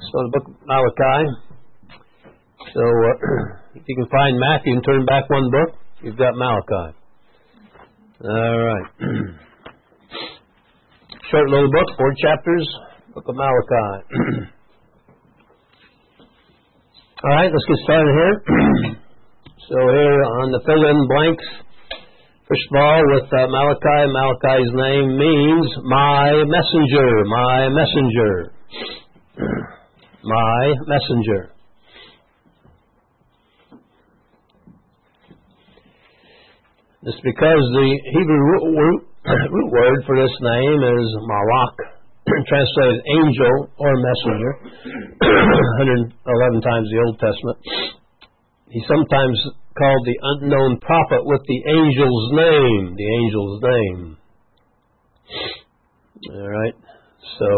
So the book of Malachi. So if you can find Matthew and turn back one book, you've got Malachi. All right. Short little book, 4 chapters, book of Malachi. All right, let's get started here. So here on the fill-in blanks, first of all, with Malachi, Malachi's name means my messenger, my messenger, my messenger. This is because the Hebrew root word for this name is malach, translated angel or messenger, 111 times the Old Testament. He's sometimes called the unknown prophet with the angel's name, the angel's name. All right, so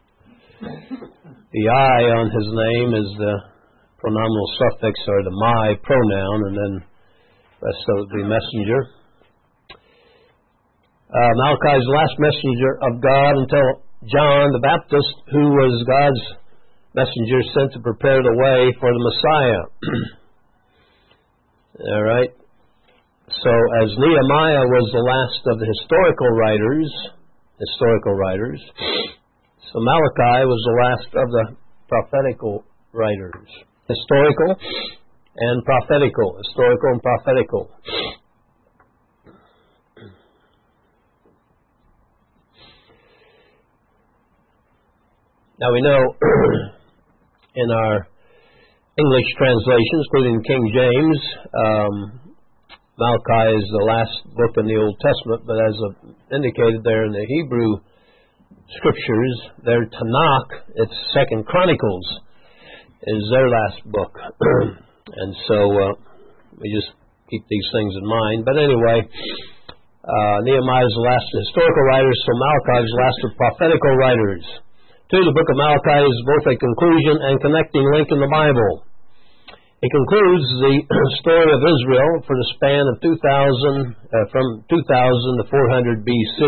the I on his name is the pronominal suffix or the my pronoun, and then the rest of the messenger. Malachi is the last messenger of God until John the Baptist, who was God's messenger sent to prepare the way for the Messiah. All right. So as Nehemiah was the last of the historical writers, so Malachi was the last of the prophetical writers. Historical and prophetical. Now we know in our English translations, including King James, Malachi is the last book in the Old Testament, but as indicated there in the Hebrew Scriptures, their Tanakh, it's 2 Chronicles, is their last book. And so we just keep these things in mind. But anyway, Nehemiah is the last of the historical writers, so Malachi is the last of the prophetical writers. The book of Malachi is both a conclusion and connecting link in the Bible. It concludes the story of Israel for the span of from 2000 to 400 BC,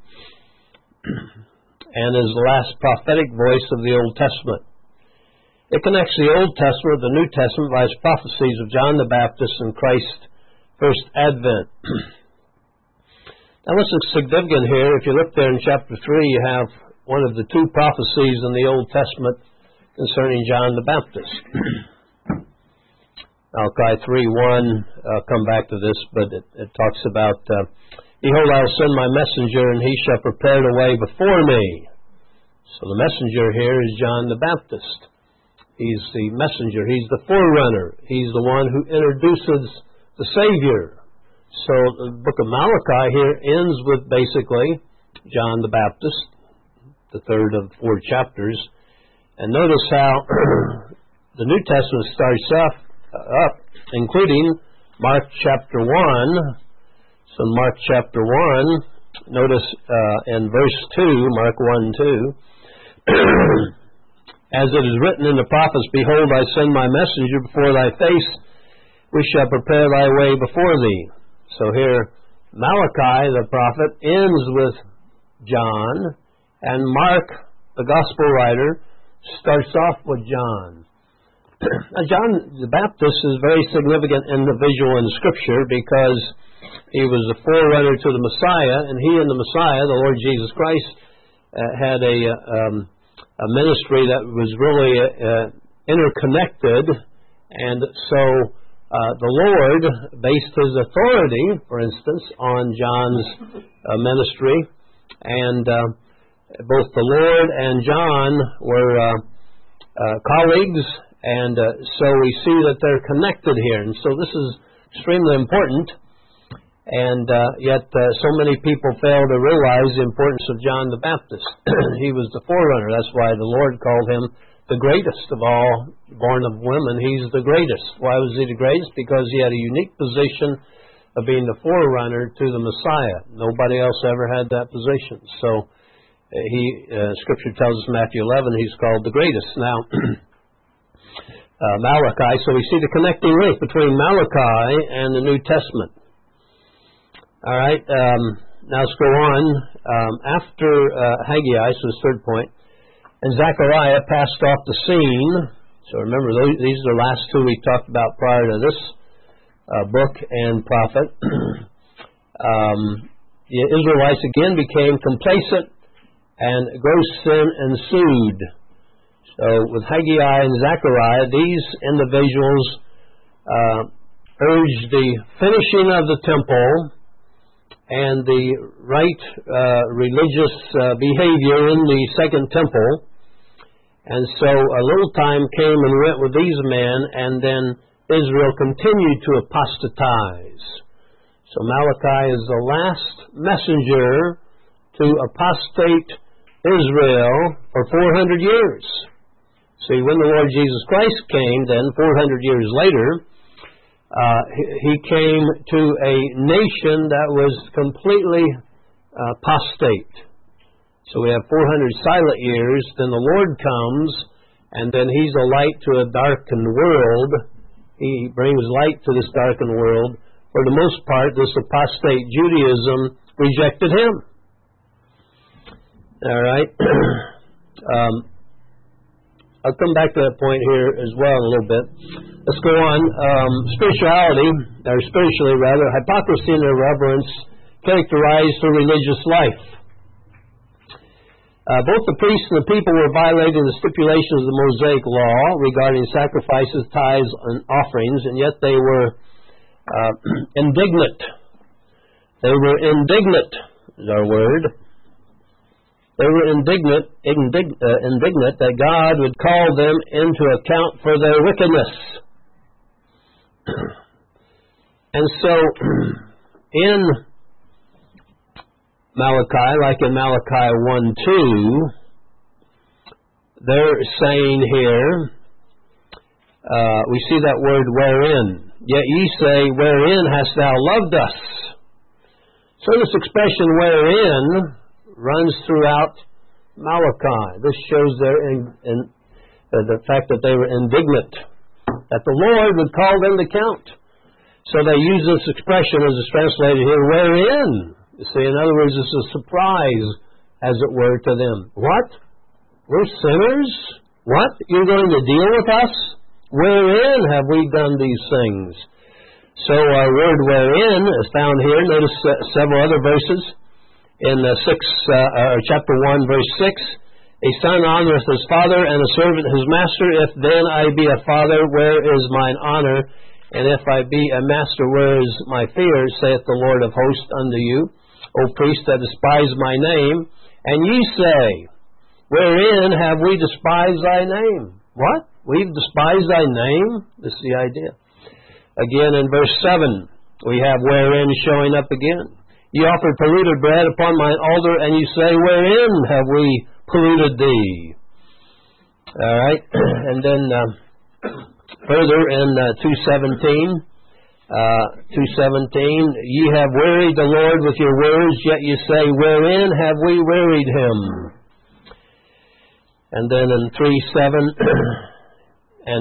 and is the last prophetic voice of the Old Testament. It connects the Old Testament with the New Testament by its prophecies of John the Baptist and Christ's first advent. Now what's significant here, if you look there in chapter 3, you have one of the 2 prophecies in the Old Testament concerning John the Baptist. Malachi 3:1, I'll come back to this, but it talks about, Behold, I will send my messenger, and he shall prepare the way before me. So the messenger here is John the Baptist. He's the messenger. He's the forerunner. He's the one who introduces the Savior. So the book of Malachi here ends with basically John the Baptist, the third of 4 chapters. And notice how the New Testament starts up, including Mark chapter 1. So in Mark chapter 1, notice in verse 2, Mark 1:2, as it is written in the prophets, Behold, I send my messenger before thy face, we shall prepare thy way before thee. So here, Malachi, the prophet, ends with John, and Mark, the gospel writer, starts off with John. Now, John the Baptist is a very significant individual in Scripture because he was the forerunner to the Messiah, and he and the Messiah, the Lord Jesus Christ, had a ministry that was really interconnected, and so the Lord based his authority, for instance, on John's ministry, and both the Lord and John were colleagues, and so we see that they're connected here. And so this is extremely important, and yet so many people fail to realize the importance of John the Baptist. He was the forerunner. That's why the Lord called him the greatest of all born of women. He's the greatest. Why was he the greatest? Because he had a unique position of being the forerunner to the Messiah. Nobody else ever had that position. So Scripture tells us in Matthew 11 he's called the greatest. Now, Malachi, so we see the connecting link between Malachi and the New Testament. All right, now let's go on. After Haggai, so his third point, and Zechariah passed off the scene. So remember, these are the last two we talked about prior to this book and prophet. The Israelites again became complacent, and gross sin ensued. So with Haggai and Zechariah, these individuals urged the finishing of the temple and the right religious behavior in the second temple. And so a little time came and went with these men, and then Israel continued to apostatize. So Malachi is the last messenger to apostate Israel for 400 years. See, when the Lord Jesus Christ came, then 400 years later, He came to a nation that was completely apostate. So we have 400 silent years, then the Lord comes, and then He's a light to a darkened world. He brings light to this darkened world. For the most part, this apostate Judaism rejected Him. All right. I'll come back to that point here as well in a little bit. Let's go on. Spirituality, or spiritually rather, hypocrisy and irreverence characterized the religious life. Both the priests and the people were violating the stipulations of the Mosaic law regarding sacrifices, tithes, and offerings, and yet they were indignant. They were indignant, is our word. They were indignant that God would call them into account for their wickedness. And so, in Malachi, like in Malachi 1:2, they're saying here, we see that word wherein. Yet ye say, wherein hast thou loved us? So this expression wherein runs throughout Malachi. This shows the fact that they were indignant, that the Lord would call them to count. So they use this expression as it's translated here, wherein. You see, in other words, it's a surprise, as it were, to them. What? We're sinners? What? You're going to deal with us? Wherein have we done these things? So our word wherein is found here. Notice several other verses. In chapter 1, verse 6, a son honoreth his father, and a servant his master. If then I be a father, where is mine honor? And if I be a master, where is my fear? Saith the Lord of hosts unto you, O priests that despise my name. And ye say, wherein have we despised thy name? What? We've despised thy name? This is the idea. Again, in verse 7, we have wherein showing up again. Ye offer polluted bread upon mine altar, and you say, wherein have we polluted thee? All right. And then further in 2:17, ye have wearied the Lord with your words, yet you say, wherein have we wearied him? And then in 3:7 and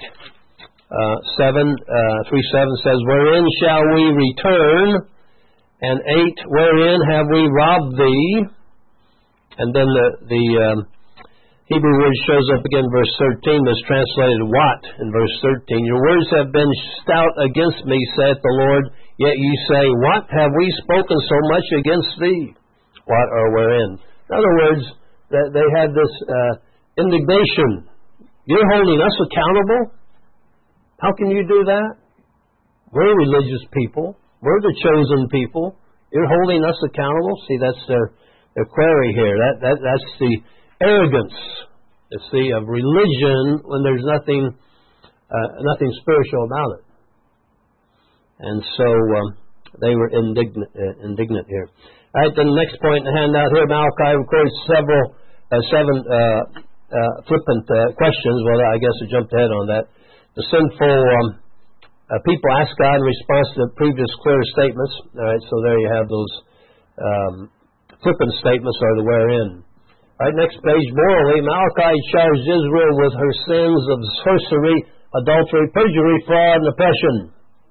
8, 3:7 says, wherein shall we return? And 8, wherein have we robbed thee? And then the Hebrew word shows up again in verse 13, that's translated what in verse 13. Your words have been stout against me, saith the Lord, yet ye say, what have we spoken so much against thee? What or wherein? In other words, they had this indignation. You're holding us accountable? How can you do that? We're religious people. We're the chosen people. You're holding us accountable. See, that's their query here. That's the arrogance, you see, of religion when there's nothing spiritual about it. And so they were indignant here. All right, then the next point in the handout here, Malachi records seven flippant questions. Well, I guess I jumped ahead on that. The sinful people ask God in response to the previous clear statements. All right, so there you have those flippant statements, or the wherein. All right, next page. Morally, Malachi charged Israel with her sins of sorcery, adultery, perjury, fraud, and oppression.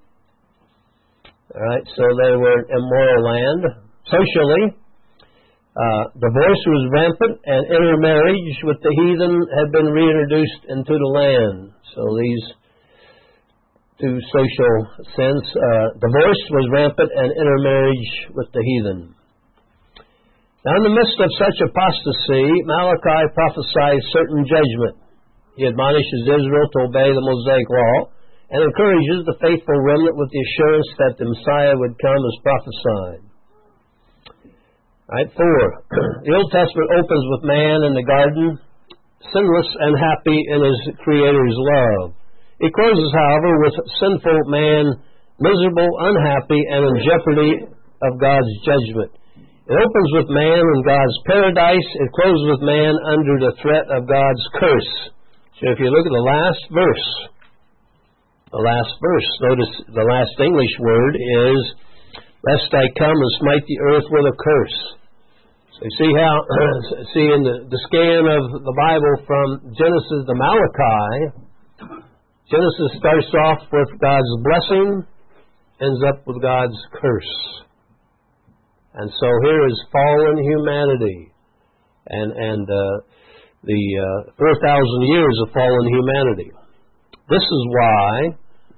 All right, so they were an immoral land. Socially, Divorce was rampant, and intermarriage with the heathen had been reintroduced into the land. So these two social sins, divorce was rampant, and intermarriage with the heathen. Now, in the midst of such apostasy, Malachi prophesies certain judgment. He admonishes Israel to obey the Mosaic law and encourages the faithful remnant with the assurance that the Messiah would come as prophesied. Right, 4. The Old Testament opens with man in the garden, sinless and happy in his Creator's love. It closes, however, with sinful man, miserable, unhappy, and in jeopardy of God's judgment. It opens with man in God's paradise. It closes with man under the threat of God's curse. So if you look at the last verse, notice the last English word is, lest I come and smite the earth with a curse. So you see how, in the scan of the Bible from Genesis to Malachi, Genesis starts off with God's blessing, ends up with God's curse. And so here is fallen humanity, and the 4,000 years of fallen humanity. This is why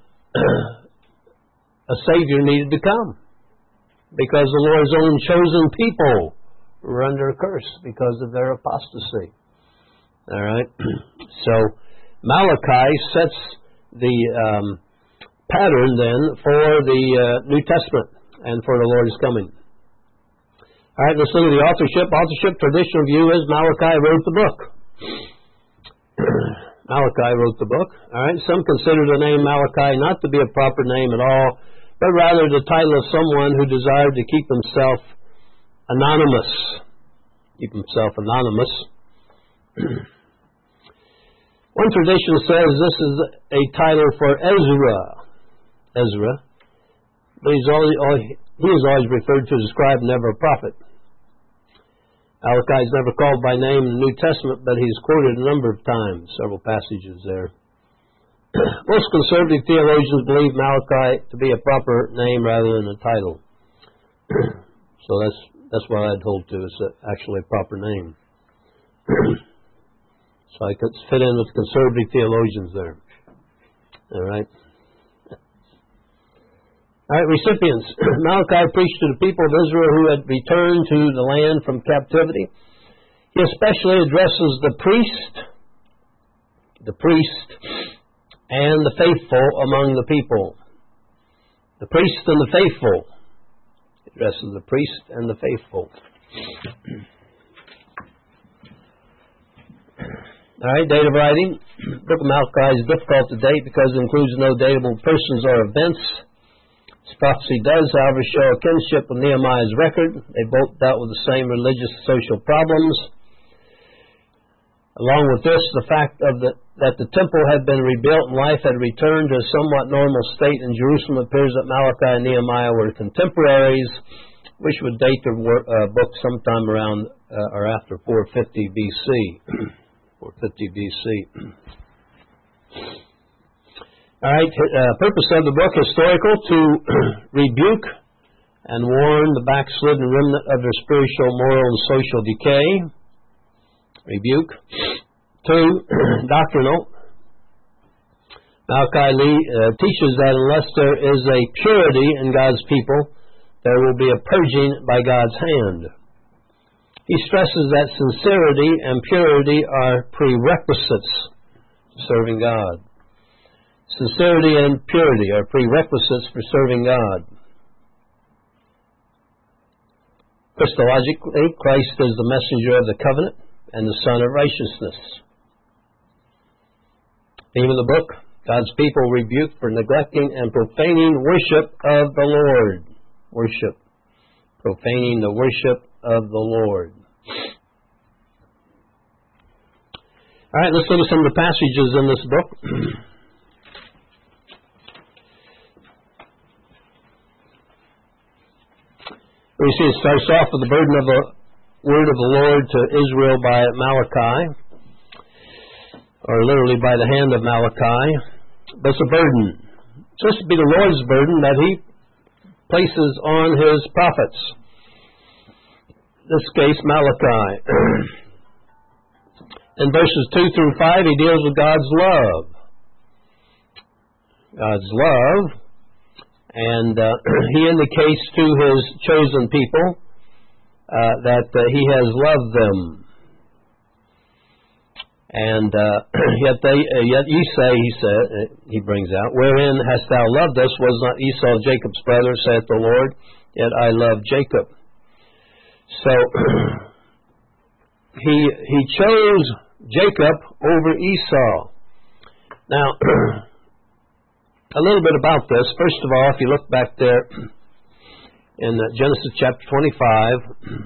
a Savior needed to come, because the Lord's own chosen people were under a curse because of their apostasy. All right? So Malachi sets the pattern then for the New Testament and for the Lord's coming. All right, let's look at the authorship. Authorship, traditional view is Malachi wrote the book. Malachi wrote the book. All right, some consider the name Malachi not to be a proper name at all, but rather the title of someone who desired to keep himself anonymous. One tradition says this is a title for Ezra, but he is always referred to as a scribe, never a prophet. Malachi is never called by name in the New Testament, but he's quoted a number of times, several passages there. Most conservative theologians believe Malachi to be a proper name rather than a title. So that's what I'd hold to, is actually a proper name. So I could fit in with conservative theologians there. All right. All right, recipients. Malachi preached to the people of Israel who had returned to the land from captivity. He especially addresses the priest, and the faithful among the people. The priest and the faithful. He addresses the priest and the faithful. All right, date of writing. The book of Malachi is difficult to date because it includes no datable persons or events. This prophecy does, however, show a kinship with Nehemiah's record. They both dealt with the same religious and social problems. Along with this, the fact that the temple had been rebuilt and life had returned to a somewhat normal state in Jerusalem appears that Malachi and Nehemiah were contemporaries, which would date the book sometime around or after 450 BC. 450 BC. All right, purpose of the book, historical, to rebuke and warn the backslidden remnant of their spiritual, moral, and social decay. Rebuke. 2, doctrinal. Malachi teaches that unless there is a purity in God's people, there will be a purging by God's hand. He stresses that sincerity and purity are prerequisites to serving God. Sincerity and purity are prerequisites for serving God. Christologically, Christ is the messenger of the covenant and the Son of righteousness. Theme of the book, God's people rebuked for neglecting and profaning worship of the Lord. Worship. Profaning the worship of the Lord. All right, let's look at some of the passages in this book. We see it starts off with the burden of the word of the Lord to Israel by Malachi, or literally by the hand of Malachi. But it's a burden. It's supposed to be the Lord's burden that He places on His prophets. this case, Malachi. In verses 2 through 5, he deals with God's love. God's love. And he indicates to his chosen people that he has loved them. And yet ye say, he brings out, wherein hast thou loved us? Was not Esau Jacob's brother, saith the Lord? Yet I love Jacob. So he chose Jacob over Esau. Now, a little bit about this. First of all, if you look back there in Genesis chapter 25,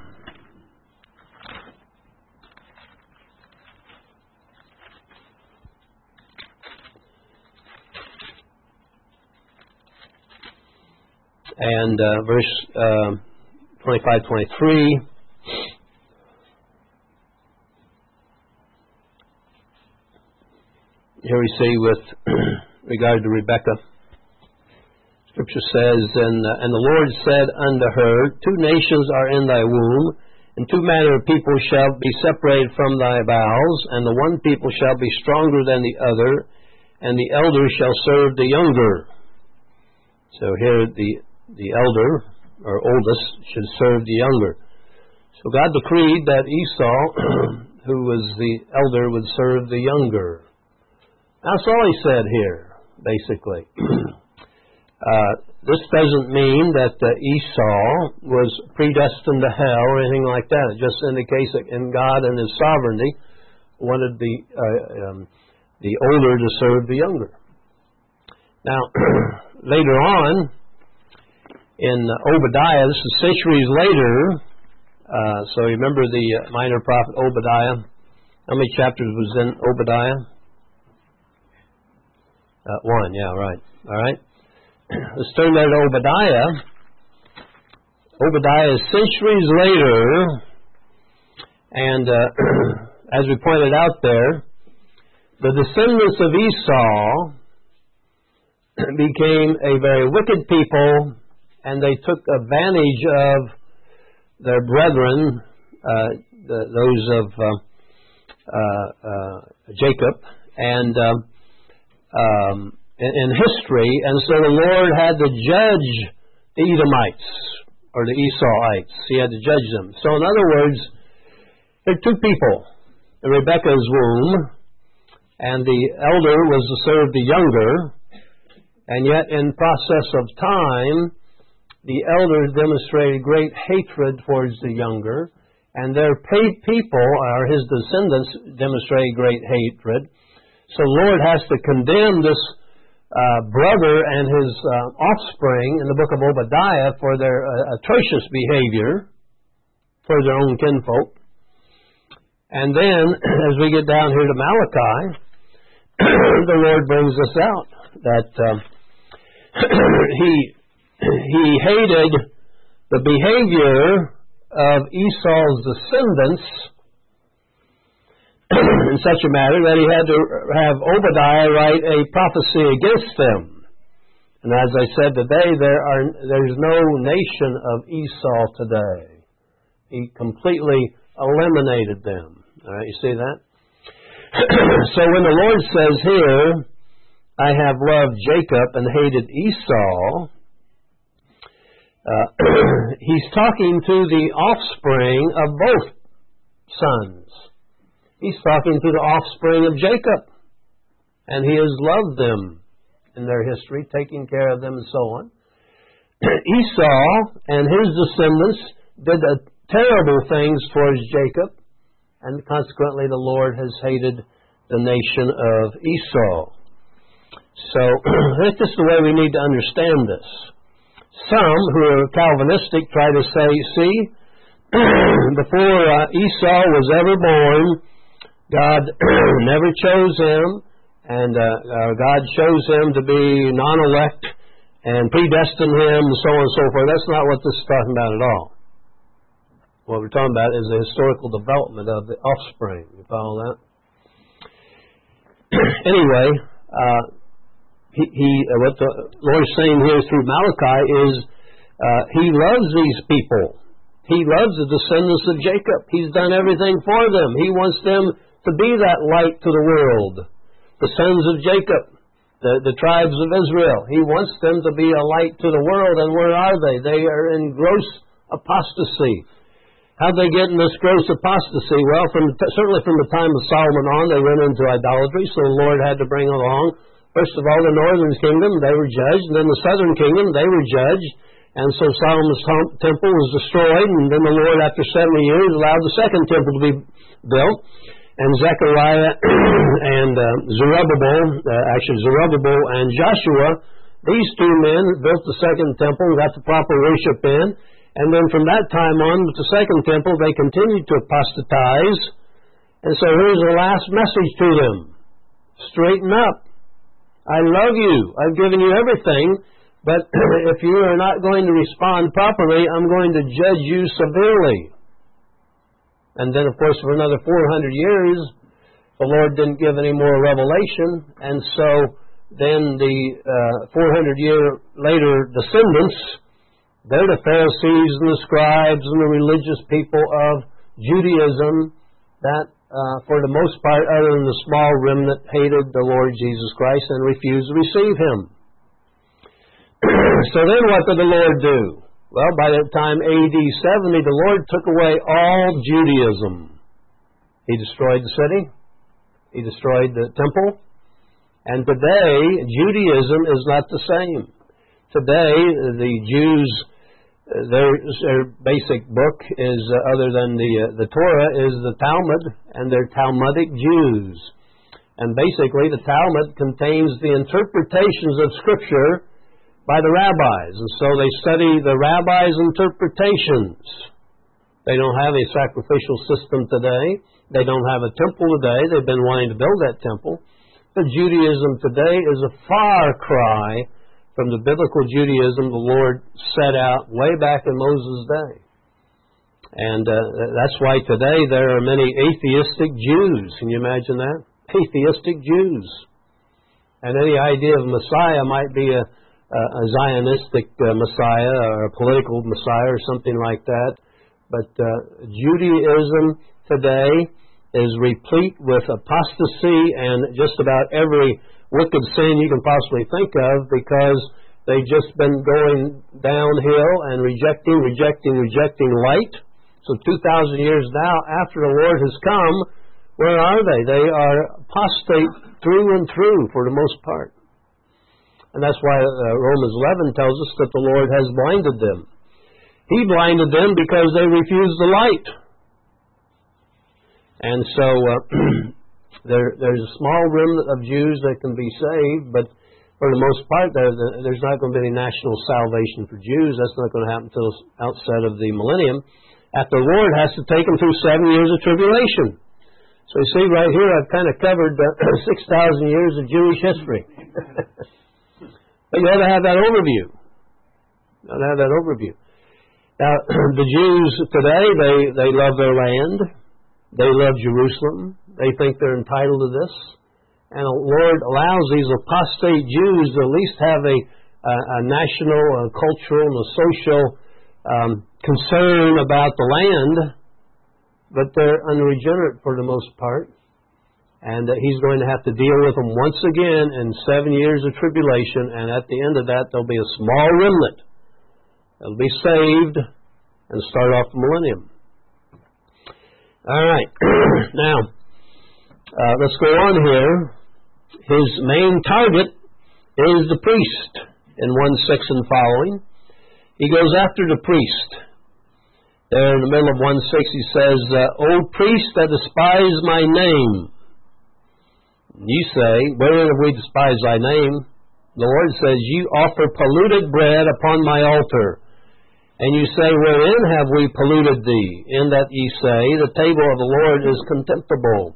and verse 25, 23, here we see with regard to Rebekah, Scripture says, and the Lord said unto her, 2 nations are in thy womb, and 2 manner of people shall be separated from thy bowels, and the one people shall be stronger than the other, and the elder shall serve the younger. So here the elder, or oldest, should serve the younger. So God decreed that Esau, who was the elder, would serve the younger. That's all he said here, basically. This doesn't mean that Esau was predestined to hell or anything like that. It just indicates that in God and His sovereignty wanted the older to serve the younger. Now, later on, in Obadiah, this is centuries later, so remember the minor prophet Obadiah. How many chapters was in Obadiah? 1, yeah, right. All right. Let's turn there to Obadiah. Obadiah is centuries later, and as we pointed out there, the descendants of Esau became a very wicked people, and they took advantage of their brethren, those of Jacob, and in history, and so the Lord had to judge the Edomites, or the Esauites. He had to judge them. So in other words, there are 2 people in Rebekah's womb, and the elder was to serve the younger, and yet in process of time, the elder demonstrated great hatred towards the younger, and their people, or his descendants, demonstrated great hatred. So the Lord has to condemn this brother and his offspring in the book of Obadiah for their atrocious behavior for their own kinfolk. And then, as we get down here to Malachi, the Lord brings us out that he hated the behavior of Esau's descendants in such a manner that he had to have Obadiah write a prophecy against them. And as I said today, there's no nation of Esau today. He completely eliminated them. All right, you see that? So when the Lord says here, I have loved Jacob and hated Esau, he's talking to the offspring of both sons. He's talking to the offspring of Jacob, and he has loved them in their history, taking care of them and so on. Esau and his descendants did terrible things towards Jacob, and consequently the Lord has hated the nation of Esau. So this is the way we need to understand this. Some who are Calvinistic try to say, see, before Esau was ever born, God never chose him, and God chose him to be non-elect and predestined him, and so on and so forth. That's not what this is talking about at all. What we're talking about is the historical development of the offspring. You follow that? Anyway, what the Lord is saying here through Malachi is He loves these people, He loves the descendants of Jacob. He's done everything for them. He wants them to be that light to the world. The sons of Jacob, the tribes of Israel. He wants them to be a light to the world. And where are they? They are in gross apostasy. How'd they get in this gross apostasy? Well, certainly from the time of Solomon on, they went into idolatry, so the Lord had to bring along, first of all, the northern kingdom, they were judged, and then the southern kingdom, they were judged. And so Solomon's temple was destroyed, and then the Lord, after 70 years, allowed the second temple to be built. And Zechariah and Zerubbabel and Joshua, these two men built the second temple and got the proper worship in. And then from that time on, with the second temple, they continued to apostatize. And so here's the last message to them. Straighten up. I love you. I've given you everything. But if you are not going to respond properly, I'm going to judge you severely. And then, of course, for another 400 years, the Lord didn't give any more revelation. And so then the 400-year later descendants, they're the Pharisees and the scribes and the religious people of Judaism that, for the most part, other than the small remnant, hated the Lord Jesus Christ and refused to receive Him. So then what did the Lord do? Well, by the time AD 70, the Lord took away all Judaism. He destroyed the city. He destroyed the temple. And today, Judaism is not the same. Today, the Jews, their basic book is, other than the Torah, is the Talmud, and they're Talmudic Jews. And basically, the Talmud contains the interpretations of Scripture by the rabbis. And so they study the rabbis' interpretations. They don't have a sacrificial system today. They don't have a temple today. They've been wanting to build that temple. But Judaism today is a far cry from the biblical Judaism the Lord set out way back in Moses' day. And that's why today there are many atheistic Jews. Can you imagine that? Atheistic Jews. And any idea of Messiah might be a Zionistic Messiah or a political Messiah or something like that. But Judaism today is replete with apostasy and just about every wicked sin you can possibly think of, because they've just been going downhill and rejecting light. So 2,000 years now after the Lord has come, where are they? They are apostate through and through for the most part. And that's why Romans 11 tells us that the Lord has blinded them. He blinded them because they refused the light. And so there's a small remnant of Jews that can be saved, but for the most part, there's not going to be any national salvation for Jews. That's not going to happen until outside of the millennium, after the Lord has to take them through 7 years of tribulation. So you see right here, I've kind of covered 6,000 years of Jewish history. But you ought to have that overview. You ought to have that overview. Now, the Jews today, they love their land. They love Jerusalem. They think they're entitled to this. And the Lord allows these apostate Jews to at least have a national, a cultural, and a social concern about the land. But they're unregenerate for the most part. And He's going to have to deal with them once again in 7 years of tribulation. And at the end of that, there'll be a small remnant that'll be saved and start off the millennium. All right. Now, let's go on here. His main target is the priest in 1:6 and following. He goes after the priest. There in the middle of 1:6 he says, O priest that despise my name. You say, wherein have we despised thy name? The Lord says, you offer polluted bread upon my altar. And you say, wherein have we polluted thee? In that ye say, the table of the Lord is contemptible.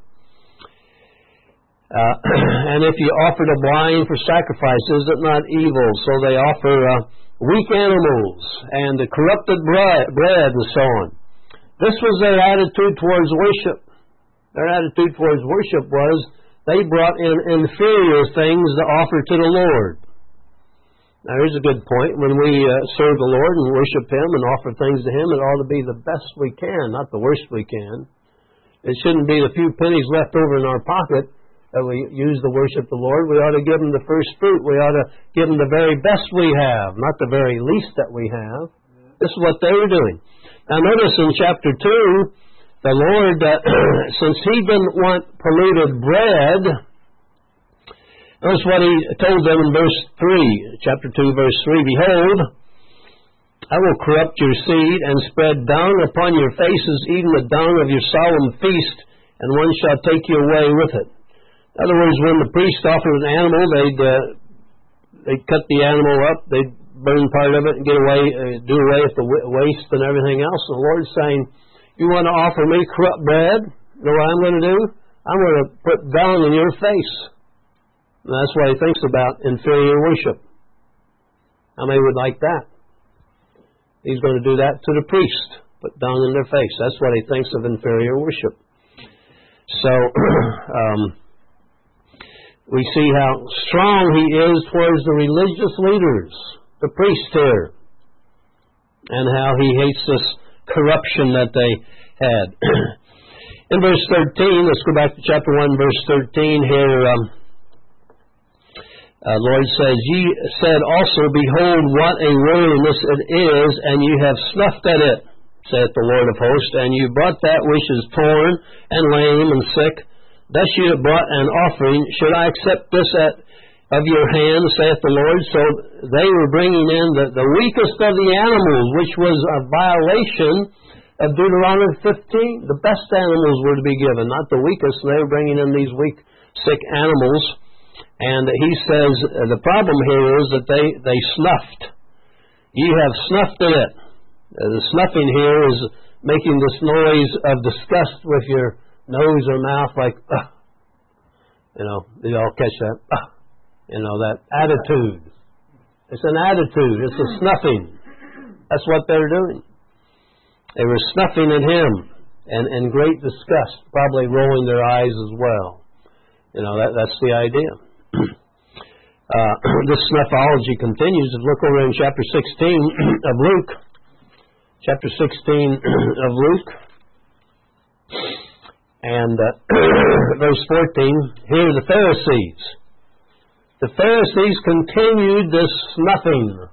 And if you offer the blind for sacrifice, is it not evil? So they offer weak animals and the corrupted bread and so on. This was their attitude towards worship. Their attitude towards worship was they brought in inferior things to offer to the Lord. Now, here's a good point. When we serve the Lord and worship Him and offer things to Him, it ought to be the best we can, not the worst we can. It shouldn't be the few pennies left over in our pocket that we use to worship the Lord. We ought to give Him the first fruit. We ought to give Him the very best we have, not the very least that we have. This is what they were doing. Now, notice in chapter 2, the Lord, since He didn't want polluted bread, notice what He told them in verse 3, chapter 2, verse 3, Behold, I will corrupt your seed and spread dung upon your faces, even the dung of your solemn feast, and one shall take you away with it. In other words, when the priest offered an animal, they'd cut the animal up, they'd burn part of it and do away with the waste and everything else. And the Lord's saying, you want to offer me corrupt bread? You know what I'm going to do? I'm going to put dung in your face. And that's what He thinks about inferior worship. How many would like that? He's going to do that to the priest, put dung in their face. That's what He thinks of inferior worship. So, we see how strong He is towards the religious leaders, the priests here, and how He hates this corruption that they had. In verse 13, let's go back to chapter 1, verse 13 here. Lord says, Ye said also, Behold, what a wilderness it is, and you have snuffed at it, saith the Lord of hosts, and you brought that which is torn, and lame, and sick. Thus you have brought an offering. Should I accept this of your hand, saith the Lord? So they were bringing in the weakest of the animals, which was a violation of Deuteronomy 15. The best animals were to be given, not the weakest. They were bringing in these weak, sick animals. And He says the problem here is that they snuffed. You have snuffed at it. The snuffing here is making this noise of disgust with your nose or mouth, like, you know, you all catch that? You know, that attitude. It's an attitude. It's a snuffing. That's what they're doing. They were snuffing at Him and in great disgust, probably rolling their eyes as well. You know, that's the idea. This snuffology continues. Look over in chapter 16 of Luke. Chapter 16 of Luke. And verse 14. Here are the Pharisees. The Pharisees continued this snuffing.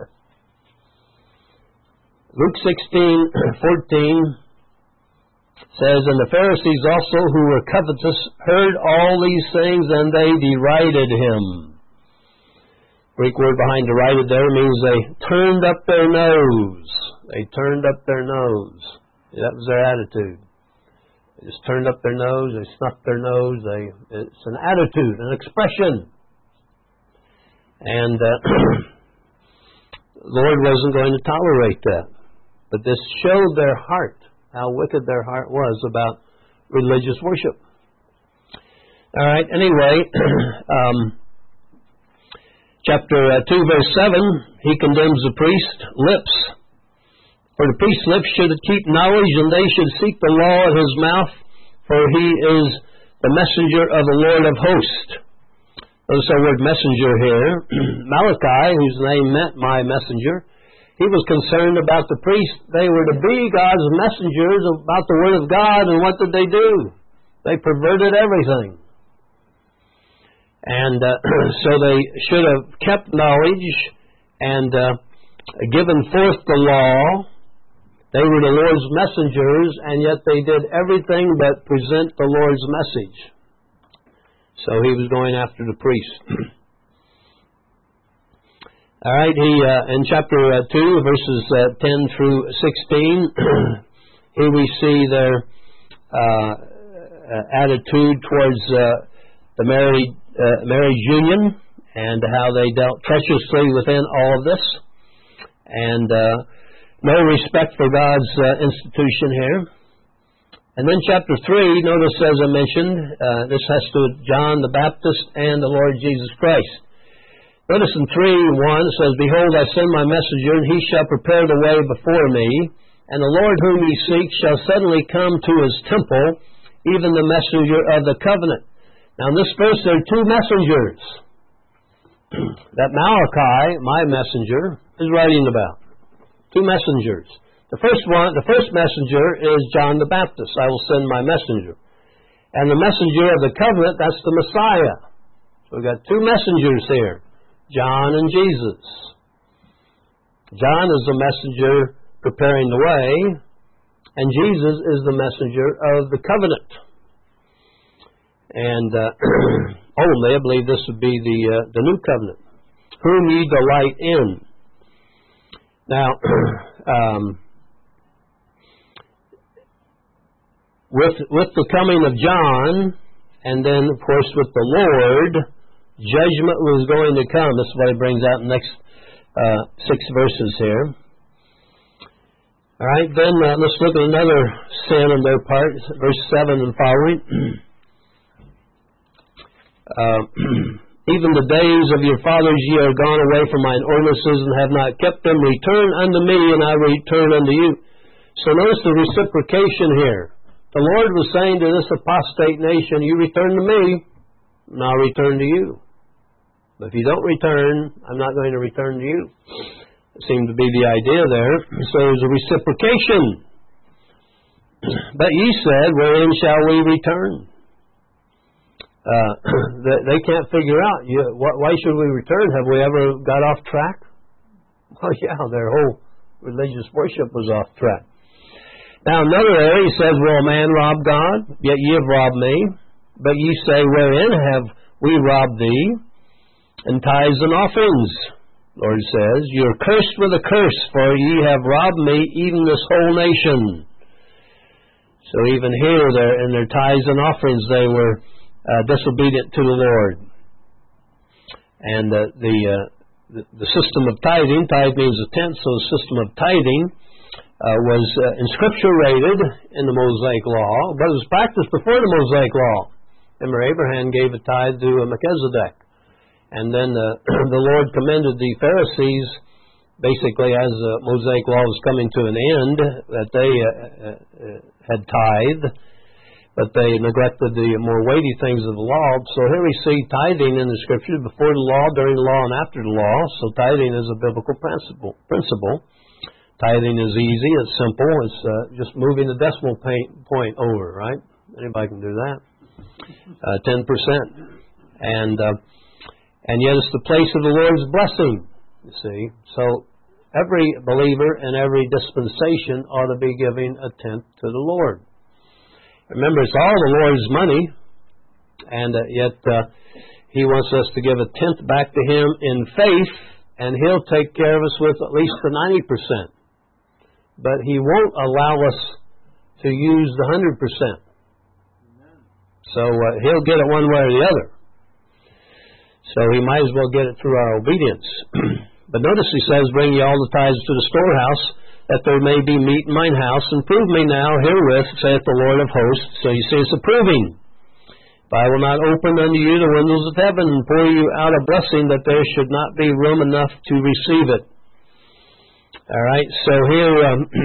Luke 16:14 says, And the Pharisees also, who were covetous, heard all these things, and they derided Him. Greek word behind derided there means they turned up their nose. They turned up their nose. That was their attitude. They just turned up their nose, they snuffed their nose. It's an attitude, an expression. And the Lord wasn't going to tolerate that. But this showed their heart, how wicked their heart was about religious worship. All right, anyway, chapter 2, verse 7, He condemns the priest's lips. For the priest's lips should keep knowledge, and they should seek the law at his mouth, for he is the messenger of the Lord of hosts. Notice the word messenger here. Malachi, whose name meant my messenger, he was concerned about the priests. They were to be God's messengers about the Word of God, and what did they do? They perverted everything. And so they should have kept knowledge and given forth the law. They were the Lord's messengers, and yet they did everything but present the Lord's message. So He was going after the priest. All right, in chapter 2, verses 10 through 16, here we see their attitude towards the marriage union and how they dealt treacherously within all of this, and no respect for God's institution here. And then chapter 3, notice as I mentioned, this has to do with John the Baptist and the Lord Jesus Christ. Notice in 3:1 it says, Behold, I send my messenger, and he shall prepare the way before me, and the Lord whom ye seek shall suddenly come to his temple, even the messenger of the covenant. Now in this verse there are two messengers. that Malachi, my messenger, is writing about. Two messengers. The first messenger is John the Baptist. I will send my messenger. And the messenger of the covenant, that's the Messiah. So we've got two messengers here, John and Jesus. John is the messenger preparing the way, and Jesus is the messenger of the covenant. And only, I believe this would be the new covenant, whom ye delight in. Now, with the coming of John, and then, of course, with the Lord, judgment was going to come. This is what he brings out in the next 6 verses here. All right, then let's look at another sin on their part, verse 7 and following. Even the days of your fathers ye are gone away from mine ordinances, and have not kept them. Return unto me, and I will return unto you. So notice the reciprocation here. The Lord was saying to this apostate nation, you return to me, and I'll return to you. But if you don't return, I'm not going to return to you. It seemed to be the idea there. So there's a reciprocation. But ye said, wherein shall we return? They can't figure out, why should we return? Have we ever got off track? Well, yeah, their whole religious worship was off track. Now, another area, he says, will a man rob God? Yet ye have robbed me. But ye say, wherein have we robbed thee? In tithes and offerings, Lord says, ye are cursed with a curse, for ye have robbed me, even this whole nation. So even here, in their tithes and offerings, they were disobedient to the Lord. And the system of tithing, tithe means a tenth, so the system of tithing was inscripturated in the Mosaic Law, but it was practiced before the Mosaic Law. Remember, Abraham gave a tithe to Melchizedek. And then the Lord commended the Pharisees, basically as the Mosaic Law was coming to an end, that they had tithed, but they neglected the more weighty things of the law. So here we see tithing in the Scriptures before the law, during the law, and after the law. So tithing is a biblical principle. Tithing is easy, it's simple, it's just moving the decimal point over, right? Anybody can do that. 10%. And yet it's the place of the Lord's blessing, you see. So every believer in every dispensation ought to be giving a tenth to the Lord. Remember, it's all the Lord's money, and yet He wants us to give a tenth back to Him in faith, and He'll take care of us with at least the 90%. But He won't allow us to use the 100%. So He'll get it one way or the other. So He might as well get it through our obedience. But notice He says, bring ye all the tithes to the storehouse, that there may be meat in mine house, and prove me now herewith, saith the Lord of hosts. So you see, it's a proving. If I will not open unto you the windows of heaven, and pour you out a blessing, that there should not be room enough to receive it. All right, so here,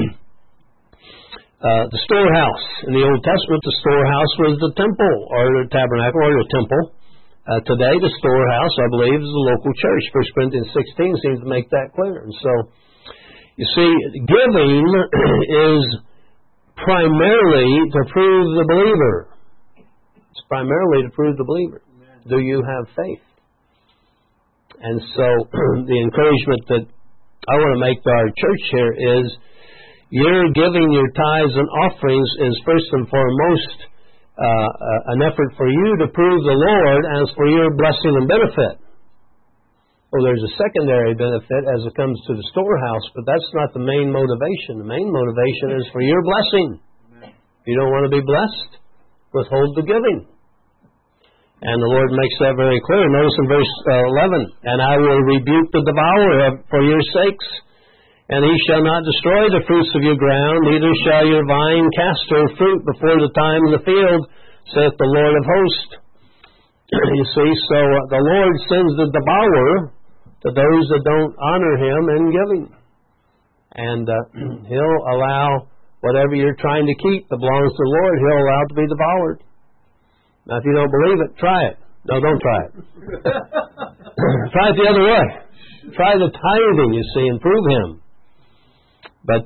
the storehouse. In the Old Testament, the storehouse was the temple, or the tabernacle, or the temple. Today, the storehouse, I believe, is the local church. 1 Corinthians 16 seems to make that clear. And so, you see, giving is primarily to prove the believer. It's primarily to prove the believer. Amen. Do you have faith? And so, the encouragement that I want to make to our church here is, your giving your tithes and offerings is first and foremost an effort for you to prove the Lord as for your blessing and benefit. Well, there's a secondary benefit as it comes to the storehouse, but that's not the main motivation. The main motivation is for your blessing. If you don't want to be blessed, withhold the giving. And the Lord makes that very clear. Notice in verse 11, and I will rebuke the devourer for your sakes, and he shall not destroy the fruits of your ground, neither shall your vine cast her fruit before the time in the field, saith the Lord of hosts. You see, so the Lord sends the devourer to those that don't honor Him in giving. And He'll allow whatever you're trying to keep that belongs to the Lord, He'll allow it to be devoured. Now, if you don't believe it, try it. No, don't try it. Try it the other way. Try the tithing, you see, and prove him. But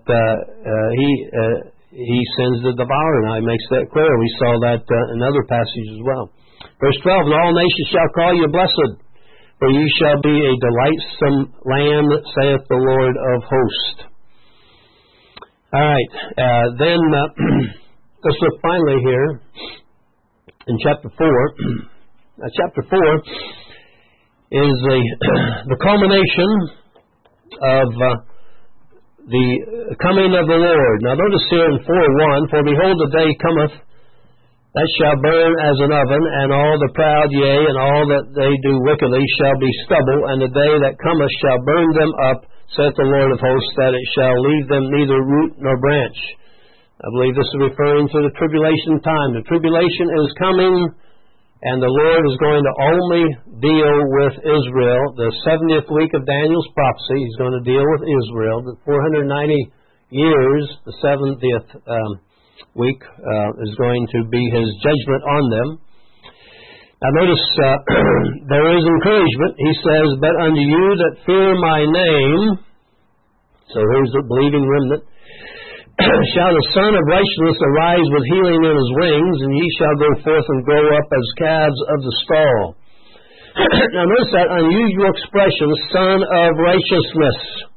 he sends the devourer. Now he makes that clear. We saw that in other passages as well. Verse 12, and all nations shall call you blessed, for you shall be a delightsome land, saith the Lord of hosts. All right. Then let's look finally here in chapter 4. Chapter 4 is the culmination of the coming of the Lord. Now notice here in 4:1, for behold, the day cometh that shall burn as an oven, and all the proud, yea, and all that they do wickedly shall be stubble, and the day that cometh shall burn them up, saith the Lord of hosts, that it shall leave them neither root nor branch. I believe this is referring to the tribulation time. The tribulation is coming, and the Lord is going to only deal with Israel. The 70th week of Daniel's prophecy, He's going to deal with Israel. The 490 years, the 70th week, is going to be His judgment on them. Now notice, there is encouragement. He says, but unto you that fear my name, so here's the believing remnant, shall the Son of Righteousness arise with healing in His wings, and ye shall go forth and grow up as calves of the stall. Now notice that unusual expression, Son of Righteousness.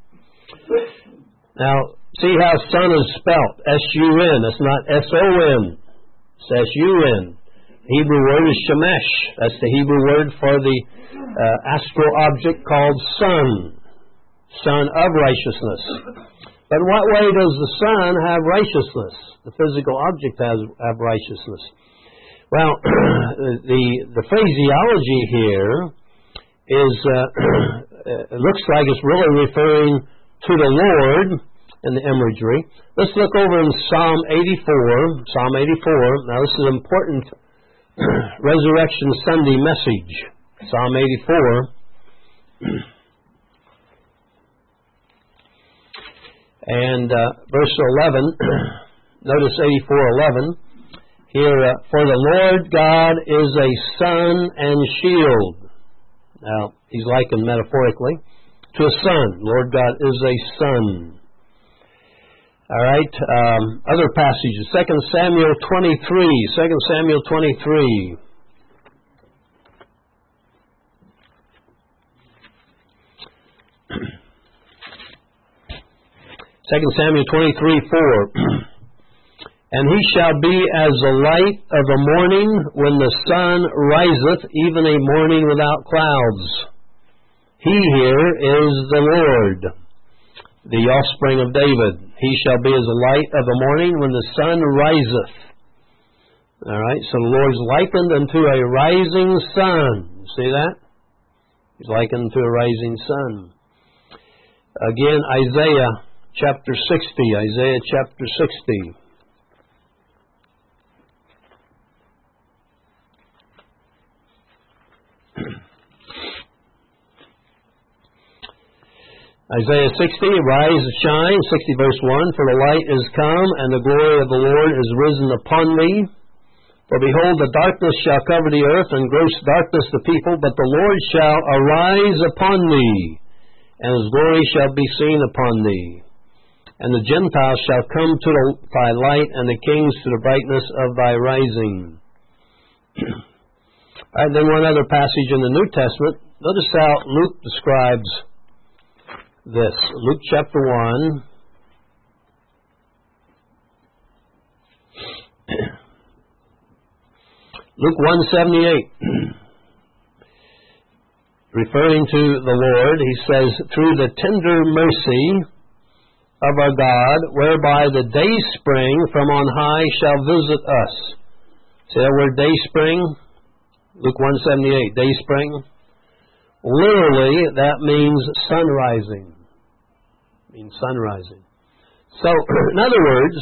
Now, see how Son is spelt, S-U-N. It's not S-O-N. It's S-U-N. The Hebrew word is shemesh. That's the Hebrew word for the astral object called sun. Son of righteousness. But in what way does the sun have righteousness? The physical object have righteousness. Well, the phraseology here is, it looks like it's really referring to the Lord in the imagery. Let's look over in Psalm 84. Psalm 84. Now this is an important Resurrection Sunday message. Psalm 84. And verse 11, notice 84:11. Here, for the Lord God is a sun and shield. Now, He's likened metaphorically to a sun. Lord God is a sun. All right, other passages. 2 Samuel 23. 2 Samuel 23. Second Samuel 23:4. And he shall be as the light of the morning when the sun riseth, even a morning without clouds. He here is the Lord, the offspring of David. He shall be as the light of the morning when the sun riseth. All right, so the Lord is likened unto a rising sun. See that? He's likened to a rising sun. Again, Isaiah chapter 60. Isaiah chapter 60. Isaiah 60, rise and shine, 60 verse 1, for the light is come, and the glory of the Lord is risen upon thee. For behold, the darkness shall cover the earth, and gross darkness the people, but the Lord shall arise upon thee, and His glory shall be seen upon thee. And the Gentiles shall come to thy light, and the kings to the brightness of thy rising. All right, then one other passage in the New Testament. Notice how Luke describes this. Luke chapter 1. Luke 1:78. Referring to the Lord, he says, through the tender mercy of our God, whereby the dayspring from on high shall visit us. See that word dayspring? Luke 1:78, dayspring. Literally, that means sun rising. Sun rising. So, in other words,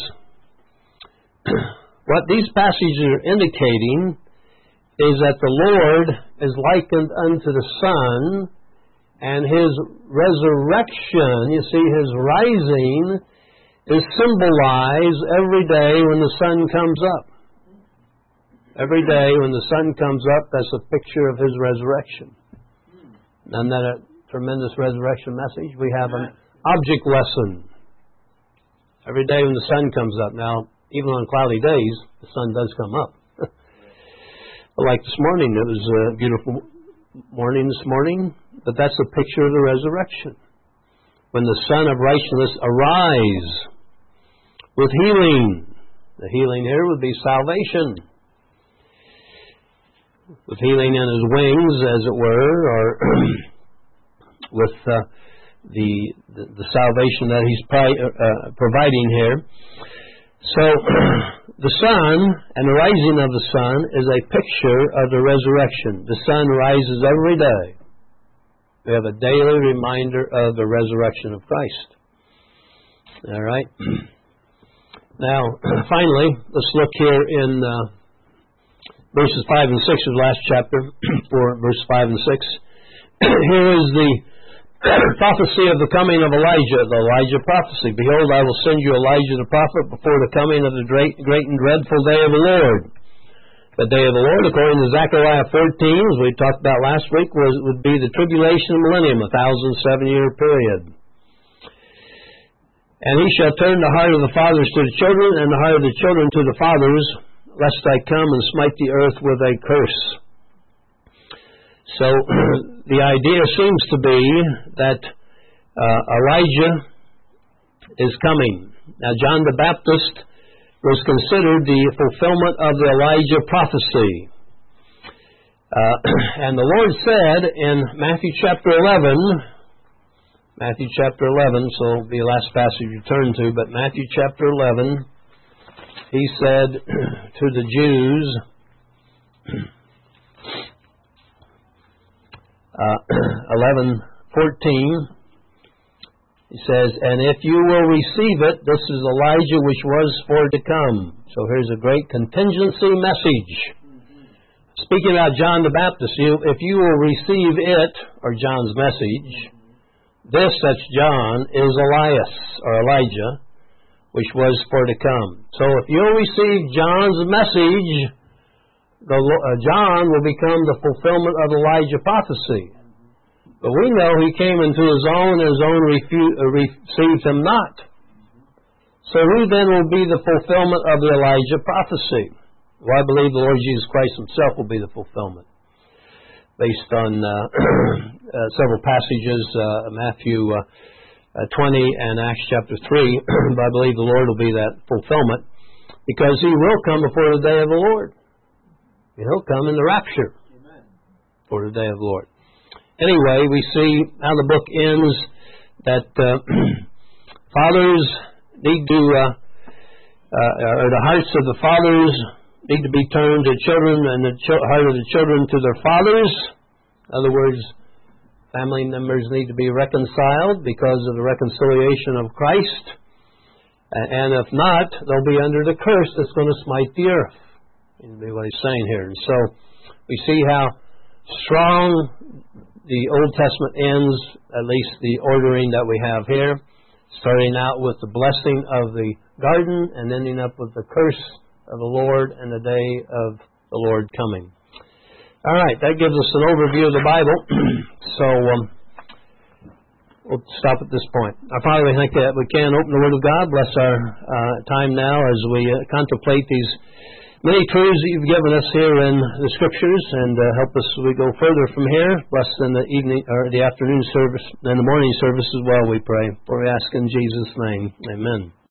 what these passages are indicating is that the Lord is likened unto the sun, and His resurrection, you see, His rising, is symbolized every day when the sun comes up. Every day when the sun comes up, that's a picture of His resurrection. Isn't that a tremendous resurrection message? We have an object lesson. Every day when the sun comes up. Now, even on cloudy days, the sun does come up. But like this morning, it was a beautiful morning this morning, but that's a picture of the resurrection. When the Son of Righteousness arise with healing. The healing here would be salvation. With healing in His wings, as it were, or with the salvation that He's providing here. So, the sun and the rising of the sun is a picture of the resurrection. The sun rises every day. We have a daily reminder of the resurrection of Christ. All right? Now, finally, let's look here in verses 5 and 6 of the last chapter, for verses 5 and 6. Here is the prophecy of the coming of Elijah, the Elijah prophecy. Behold, I will send you Elijah the prophet before the coming of the great and dreadful day of the Lord. The day of the Lord, according to Zechariah 14, as we talked about last week, would be the tribulation of millennium, 1,007-year period. And he shall turn the heart of the fathers to the children, and the heart of the children to the fathers, lest I come and smite the earth with a curse. So, the idea seems to be that Elijah is coming. Now, John the Baptist was considered the fulfillment of the Elijah prophecy. And the Lord said in Matthew chapter 11, so it'll be the last passage you turn to, but Matthew chapter 11, He said to the Jews, 11:14, He says, and if you will receive it, this is Elijah which was for to come. So here's a great contingency message. Speaking about John the Baptist, if you will receive it, or John's message, this, that's John, is Elias, or Elijah, which was for to come. So if you'll receive John's message, John will become the fulfillment of Elijah prophecy. But we know he came into his own, and his own received him not. So who then will be the fulfillment of the Elijah prophecy? Well, I believe the Lord Jesus Christ Himself will be the fulfillment, based on several passages, Matthew 20 and Acts chapter 3. But I believe the Lord will be that fulfillment, because He will come before the day of the Lord. He'll come in the rapture. Amen. For the day of the Lord. Anyway, we see how the book ends that fathers need to, or the hearts of the fathers need to be turned to children, and the heart of the children to their fathers. In other words, family members need to be reconciled because of the reconciliation of Christ. And if not, they'll be under the curse that's going to smite the earth. That's what He's saying here. And so we see how strong the Old Testament ends, at least the ordering that we have here, starting out with the blessing of the garden and ending up with the curse of the Lord and the day of the Lord coming. All right, that gives us an overview of the Bible. So we'll stop at this point. Our Father, we think that we can open the Word of God. Bless our time now as we contemplate these many truths that You've given us here in the Scriptures, and help us as we go further from here. Bless in the evening or the afternoon service and the morning service as well, we pray. For we ask in Jesus' name. Amen.